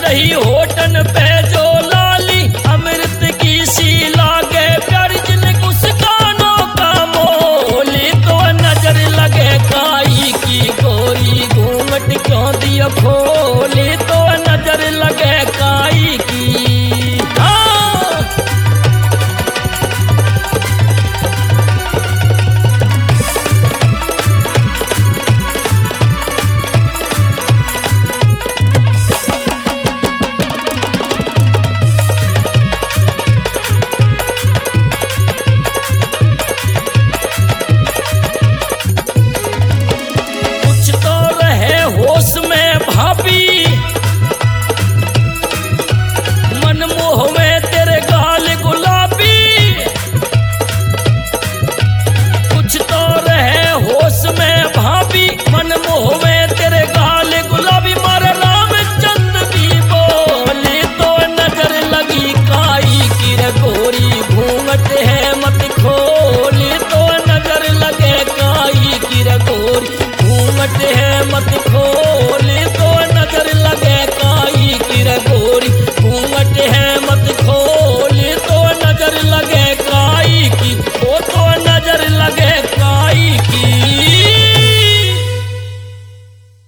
रही होटन पे जो लाली अमृत की सी लागे प्यार जिन कुछ कानों का मोली तो नजर लगे काई की गोरी घूंघट क्यों दियो खोली तो नजर लगे काई की। होश में भाभी मनमोह में तेरे गाल गुलाबी कुछ तो रहे होश में भाभी मनमोह में तेरे गाल गुलाबी मारे रामचंद्र भी बोली तो नजर लगी काई की रे गोरी घूंघट है मत खोली तो नजर लगे काई की रे गोरी घूंघट है मत खोली तो नजर लगे काई की रे गोरी घूंघट है